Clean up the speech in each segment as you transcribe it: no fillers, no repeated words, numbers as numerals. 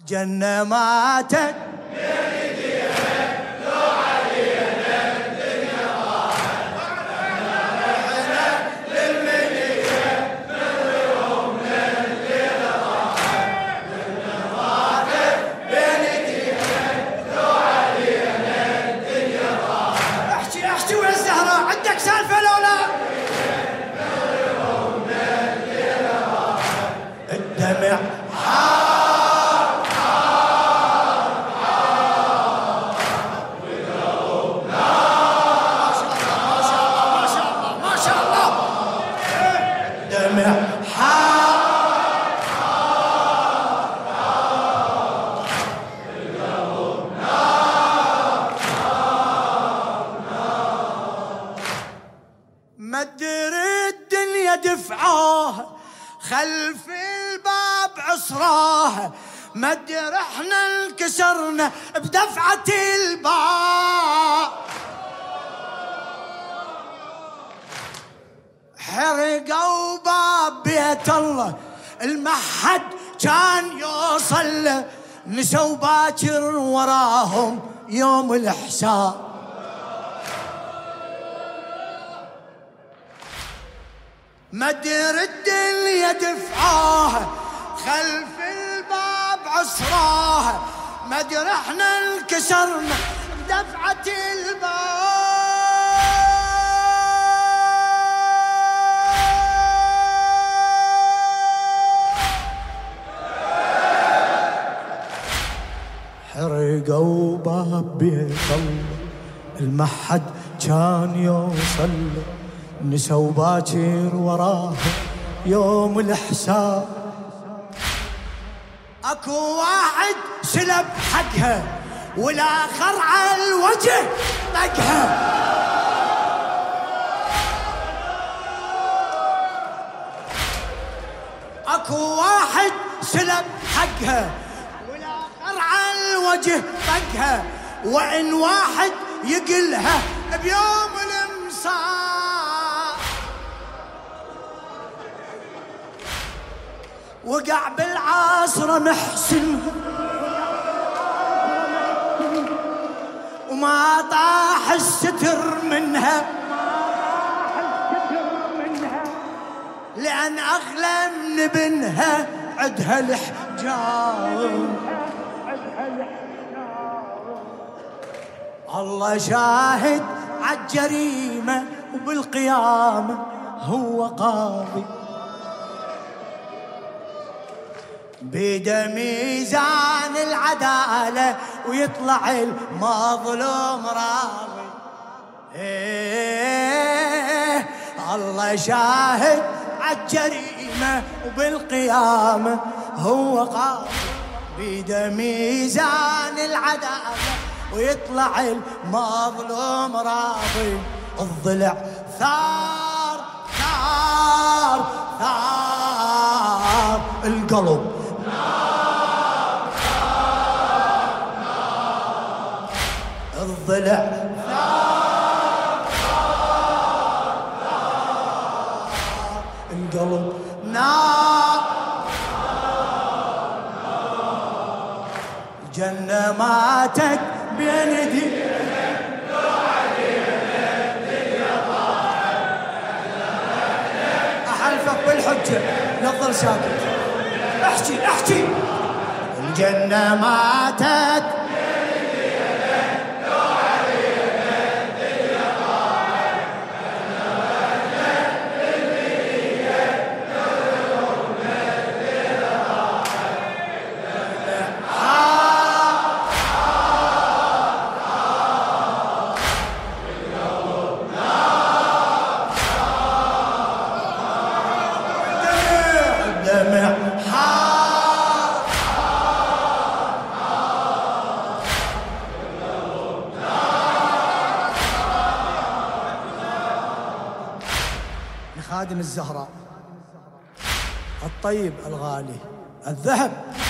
جنة ماتت الدمع حار حار حار والقلب نار. ما شاء الله ما شاء الله ما شاء الله ما شاء الله. الدمع حار حار حار والقلب نار نار نار. مدر الدنيا دفعوها خلف الباب عصراه، مدر احنا انكسرنا بدفعة الباب. حرقوا باب بيت الله المحد كان يوصل له، نسوا باكر وراهم يوم الحساب. مدر الدنيا دفعوها خلف الباب عصراها، مدر احنا انكسرنا بدفعة الباب. حرقوا باب بيت الله المحد كان يوصل له، نسوا باكر وراه يوم الحساب. اكو واحد سلب حقها والاخر على الوجه طقها. اكو واحد سلب حقها والاخر على الوجه طقها، وان واحد يقلها بيوم الامساك. وقع بالعاصرة محسن وما طاح الستر منها، لأن أغلى من ابنها عدها الحجاب. الله شاهد عالجريمة وبالقيامة هو قاضي، بيده ميزان العدالة ويطلع المظلوم راضي. الله شاهد عالجريمة وبالقيامة هو قاضي، بيده ميزان العدالة ويطلع المظلوم راضي. الضلع ثار ثار ثار، القلب نار نار نار. الضلع نار نار نار، القلب نار نار نار. الجنة ماتت بين يدي احلفك بالحجة لا تظل ساكت. احكي احكي. الجنة ماتت خادم الزهراء الطيب الغالي الذهب.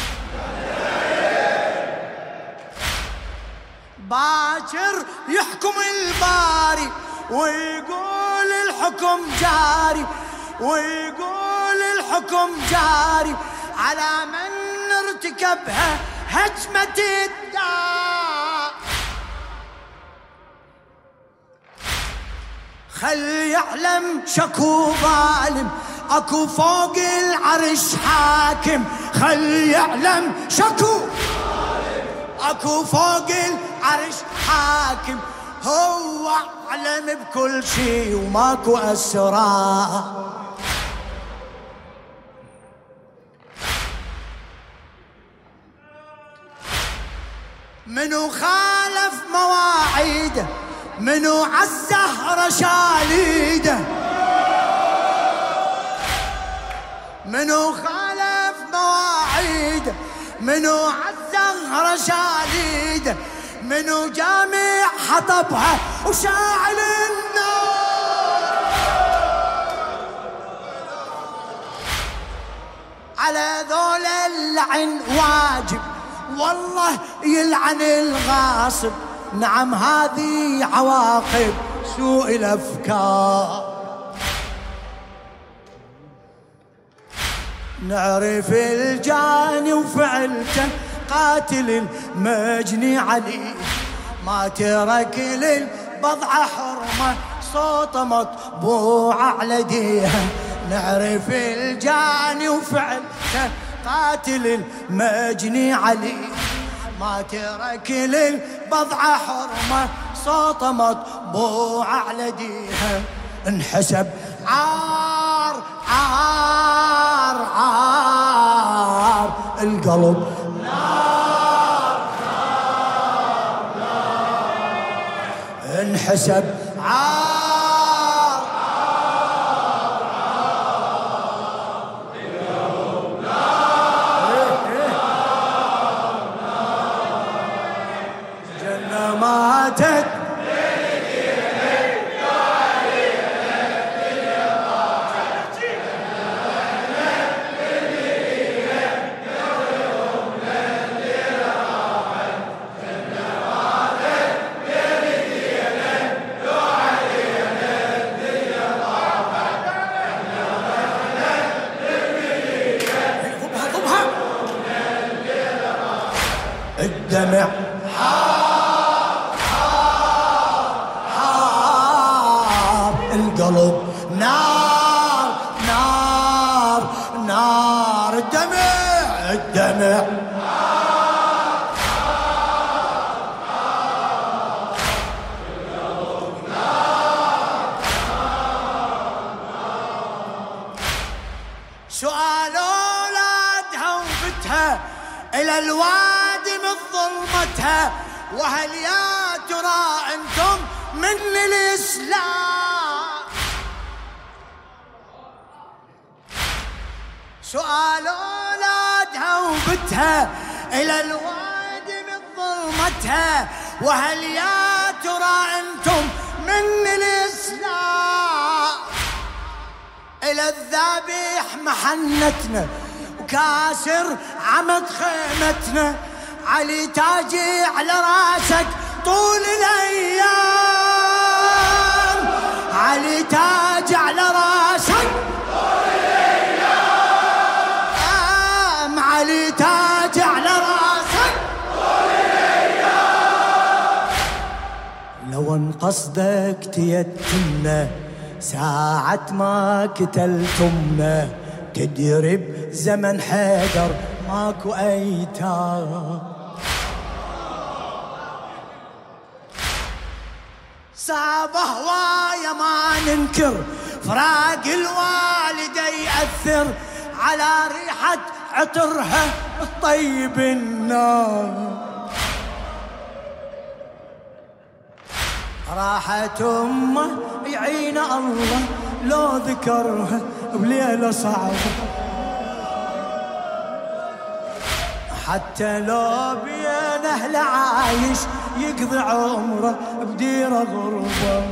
باكر يحكم الباري ويقول الحكم جاري، ويقول الحكم جاري على من ارتكبها هجمة الدار، خل يعلم شكو ظالم اكو فوق العرش حاكم، خل يعلم شكو اكو فوق العرش حاكم، هو اعلم بكل شي وماكو اسرار. منو خالف مواعيده، منو عالزهرة شاليده، منو خالف مواعيده، منو عالزهرة شاليده، منو جامع حطبها وشاعل النار. على ذول اللعن واجب والله يلعن الغاصب، نعم هذه عواقب سوء الأفكار. نعرف الجاني وفعلته قاتل المجني عليه، ما ترك للبضعة حرمة صوت مطبوع على ديها. نعرف الجاني وفعلته قاتل المجني عليه، ما ترك للبضعة حرمة صوت مطبوع على ديها. انحسب عار عار عار القلب نار نار نار، انحسب عار ماتت الدمع القلب نار نار نار، الدمع الدمع سؤالوا اولادها وبتها الى الوادي من ظلمتها، وهل يا ترى انتم من الاسلام؟ سؤال اولادها وبتها الى الوادي من ظلمتها، وهل يا ترى انتم من الاسلام؟ الى الذبيح محنتنا وكاسر عمد خيمتنا، علي تاجي على راسك طول الايام، علي تاج على راسك طول الايام، علي تاج على راسك طول الايام. لو ان قصدك تيتمنا ساعة ما قتلتمنا، تدري بزمن حيدر ماكو ايتام. صعب هوايا ما ننكر فراق الوالدة يأثر، على ريحة عطرها الطيب النار. راحت أمه يعين الله لو ذكرها بليلة صعبة، حتى لو بين أهل عايش يقضي عمره بديرة غربة.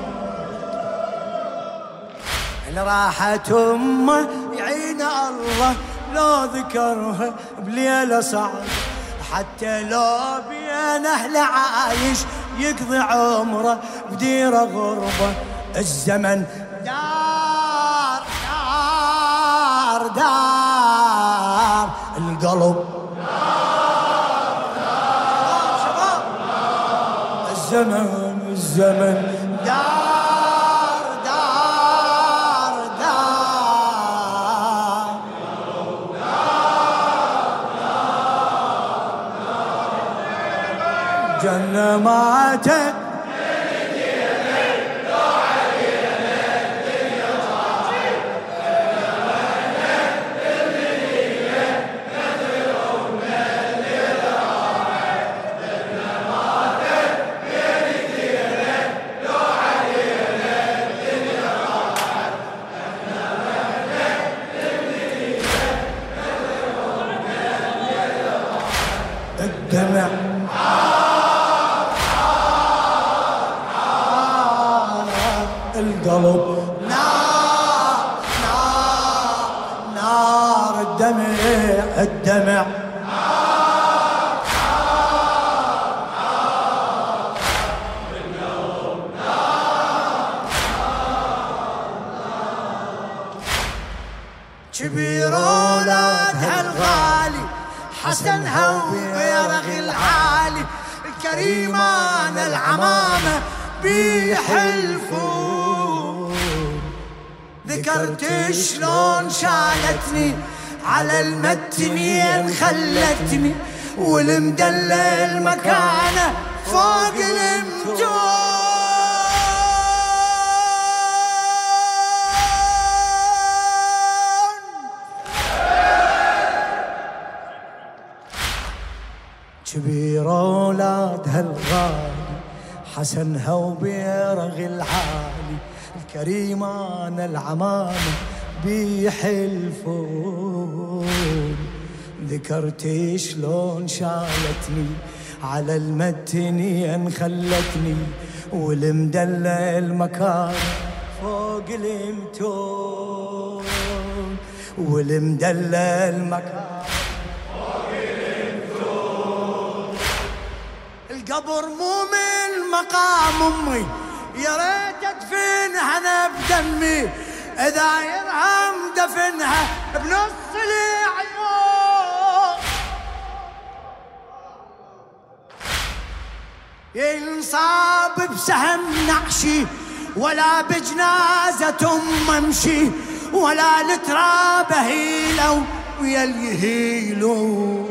راحت أمه يعين الله لو ذكرها بليلة صعبة، حتى لو بين أهل عايش يقضي عمره بديرة غربة. الزمن دار دار دار القلب نار الزمن الزمن دار دار دار جنة ماتت الدمع القلب نار نار نار الدمع الدمع كبير اولادها الغالي حسنها وغيرغ العالي الكريمان العمامة بيحلفون ذكرت شلون شالتني على المتنين خلتني والمدلل مكانه فوق المتون كبير اولادها الغالي حسنها وبيرغ العالي الكريمان العمامة بيحلفون ذكرت شلون شالتني على المتنين خلتني والمدلل مكان فوق المتون والمدلل مكان القبر مو من مقام امي يا ريت ادفنها انا بدمي اذا يرهم دفنها بنص العيون ينصاب بسهم نعشي ولا بجنازة امشي ولا لتراب هيلو ويا اليهيلو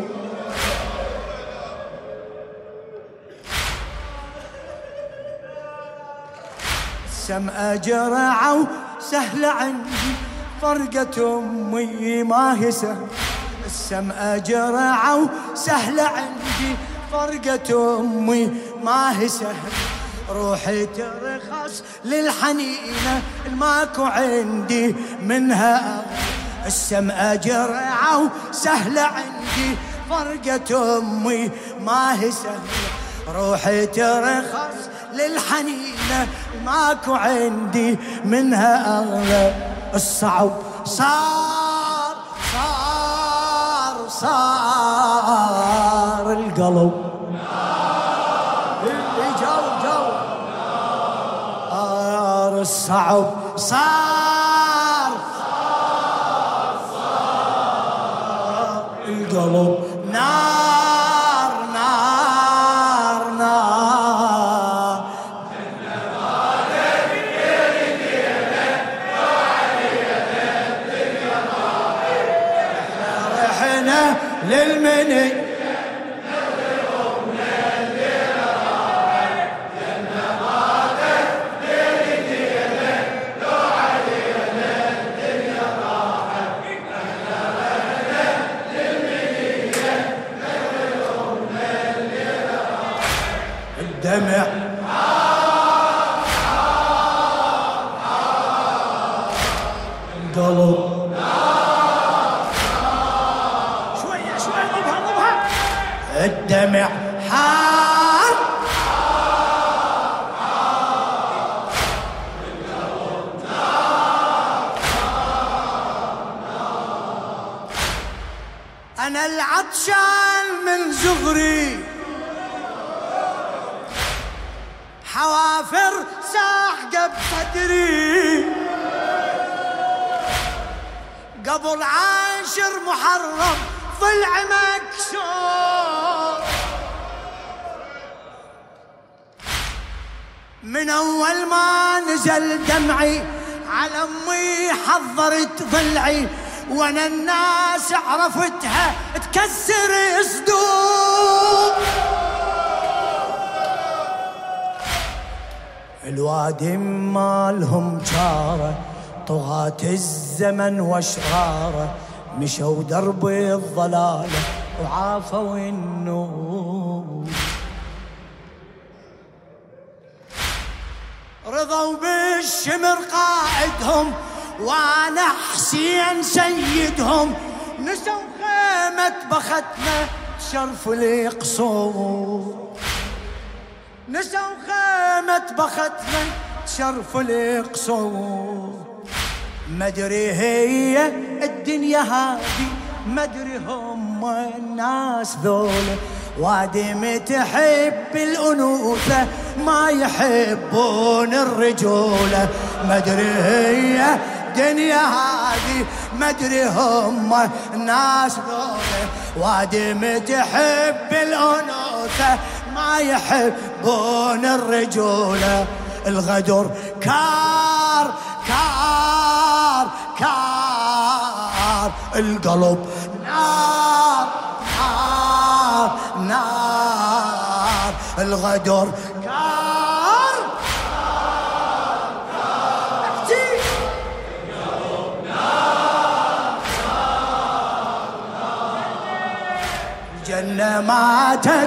السماء جرعة وسهلة عندي فرقة أمي ما هي سهلة السماء جرعة وسهلة عندي فرقة أمي ما هي سهلة روحي ترخص للحنينة الماكو عندي منها السماء جرعة وسهلة عندي فرقة أمي ما هي سهلة روحي ترخص للحنينة ماكو عندي منها أغلى الصعب صار صار صار القلب اللي جاوب الصعب صار القلب نار نار نار رحنا للمني الدمع القلب شوية شوية ضبها الدمع حار أنا العطشان من صغري حوافر ساحقة بصدري قبل عاشر محرم ضلع مكسور من أول ما نزل دمعي على أمي حضرت ضلعي، وانا الناس عرفتها تكسر صدور. الوادي مالهم جاره طغاة الزمن واشراره، مشوا درب الضلاله وعافوا النور. رضوا بالشمر قائدهم وانا حسين سيدهم، نسوا خيمة بختنا شرف القصور. نسوا خيمة بختنا شرف القصور. مدري هي الدنيا هذه، مدري هم الناس ذولا، وادم تحب الأنوثة ما يحبون الرجولة. مدري هي الدنيا هذه، مدري هم الناس ذولا، وادم تحب الأنوثة ما يحبون الرجولة. الغدر كار كار كار، القلب نار نار نار، الغدر كار كار كار، القلب نار نار نار. الجنة ماتت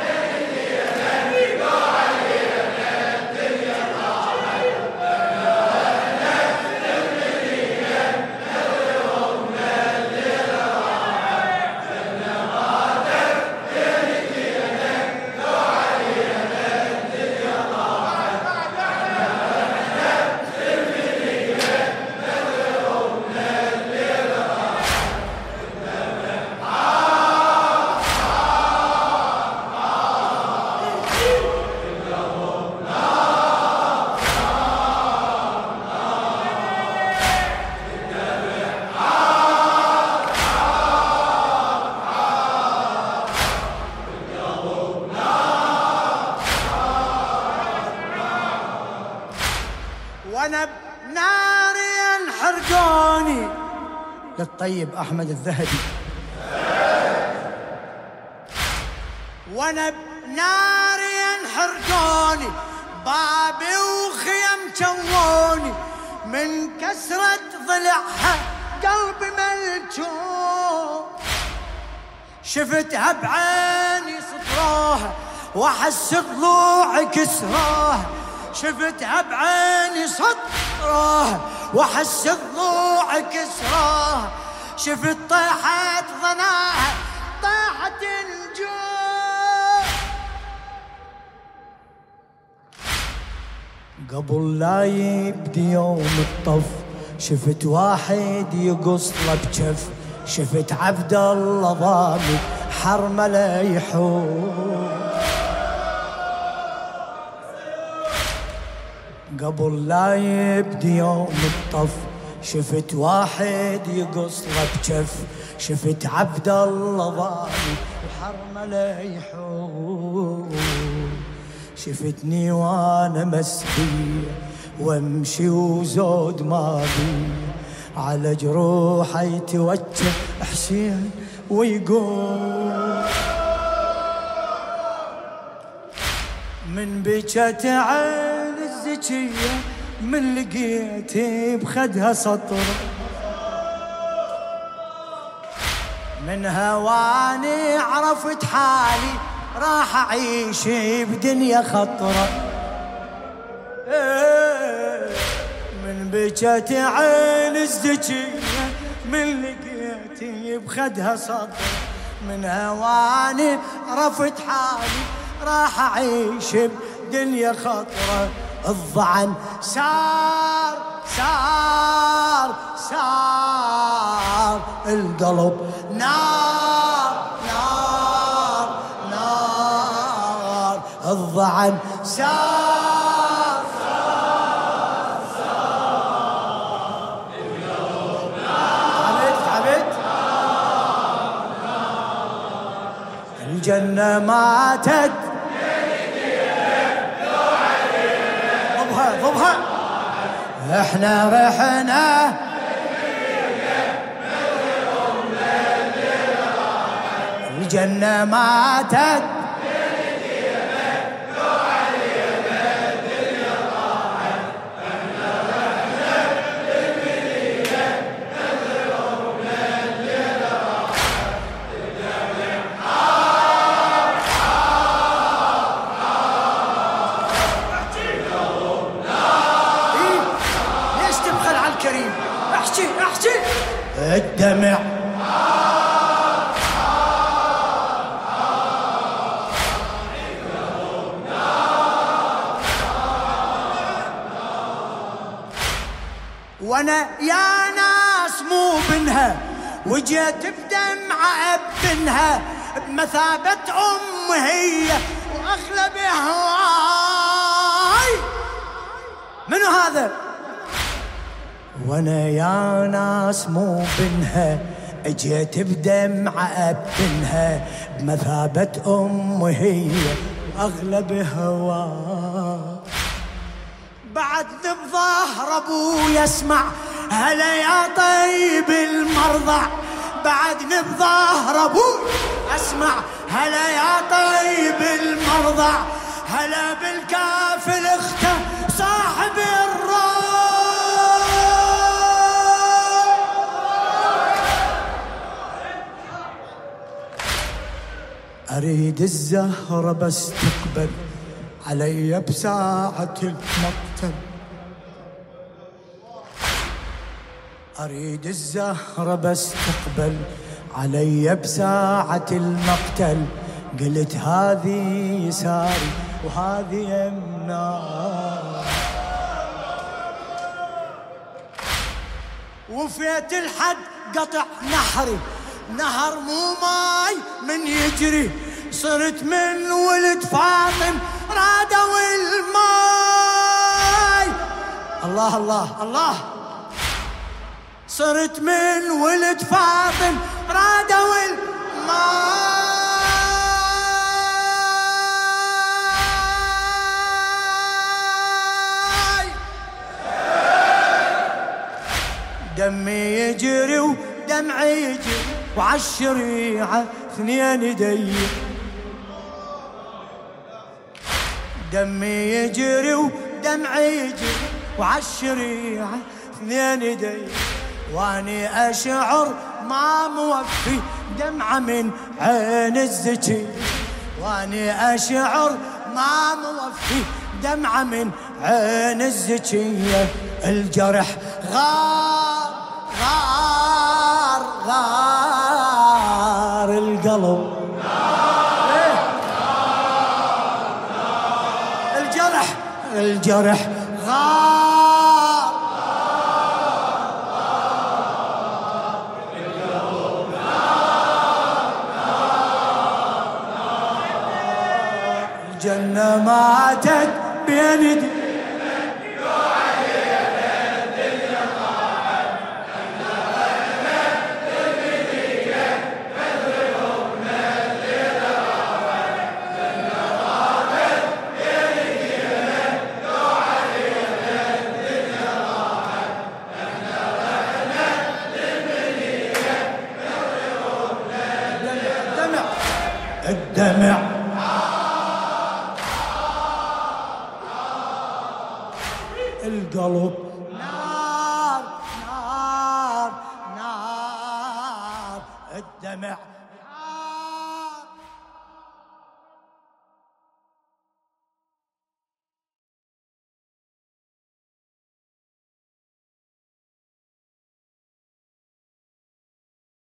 وانا بنار ينحرقوني. للطيب احمد الذهبي. وانا بنار ينحرقوني، بابي وخيم جووني، من كسرة ضلعها قلبي ملجون. شفتها بعيني سطروها واحس ضلوعي كسراها، شفتها بعيني سطروها واحس ضلوعي كسراها. شفت طيحة ظناها طيحة نجوم. قبل لا يبدي يوم الطف شفت واحد يقص له بجف، شفت عبد الله ضامي حرمله يحوم. قبل لا يبدي يوم الطف شفت واحد يقص له بجف، شفت عبد الله ضامي وحرمله يحوم. شفتني وانا مسبية وامشي وزود ما بي، على جروحي يتوجه حسين ويقول. من بجت عين الزكية من لقيتي بخدها سطر، من هواني عرفت حالي راح اعيش بدنيا خطرة. من بجت عين الزكية من لقيتي بخدها سطر، من هواني عرفت حالي راح اعيش بدنيا خطرة. الضعن سار سار سار، القلب نار نار نار، الضعن سار سار سار، القلب نار. تعبت الجنة ماتت ضبها. احنا رحنا الجنة ماتت الدمع وانا يا ناس مو بنها وجيت بدمعة ابنها بمثابة ام هي واغلب هواي. منو هذا؟ وانا يا ناس مو بنها اجيت بدمعة ابنها بمثابة ام هي واغلب هواي. بعدني بظهر ابويا اسمع هلا يا طيب المرضع. بعدني بظهر ابويا اسمع هلا يا طيب المرضع. هلا بالكافل اخته صاحب الروح. اريد الزهرة بس تقبل علي بساعة المقتل. أريد الزهرة بس تقبل علي بساعة المقتل. قلت هذه يساري وهذه يمناي. وفيت الحد قطع نحري نهر مو ماي من يجري. صرت من ولد فاطم رادوا الماي. الله الله الله. صرت من ولد فاطم رادوا الماي. دمي يجري ودمعي يجري وعالشريعة اثنين يدي. دمي يجري ودمعي يجري وعالشريعة اثنين يدي. واني اشعر ما موفي دمعة من عين الزكي. واني اشعر ما موفي دمعة من عين الزكية. الجرح غار غار غار القلب. الجرح غار الجنة ماتت بين يدي. الدمع القلب نار نار نار. الدمع